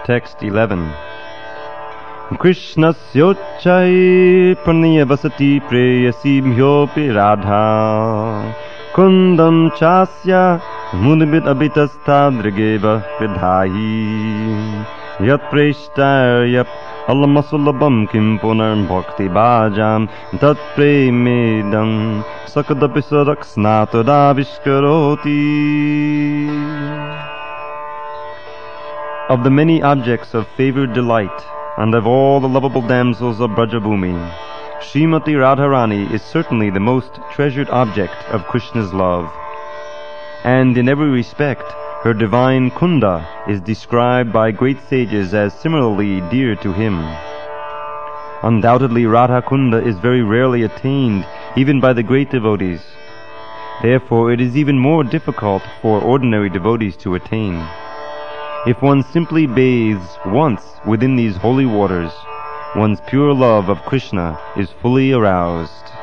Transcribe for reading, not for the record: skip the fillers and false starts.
Text 11. Krishnasyochai praniyavasati preyasibhyopi radha kundam chasya mudbit abhitastadrigeva vidhahi yat preshtaryap alamasallabam kim punar bhakti bhajam tat premedam sakadapisarak snatadavishkaroti. Of the many objects of favored delight, and of all the lovable damsels of Brajabhumi, Srimati Radharani is certainly the most treasured object of Krishna's love. And in every respect, her divine Kunda is described by great sages as similarly dear to him. Undoubtedly, Radha Kunda is very rarely attained even by the great devotees. Therefore, it is even more difficult for ordinary devotees to attain. If one simply bathes once within these holy waters, one's pure love of Krishna is fully aroused.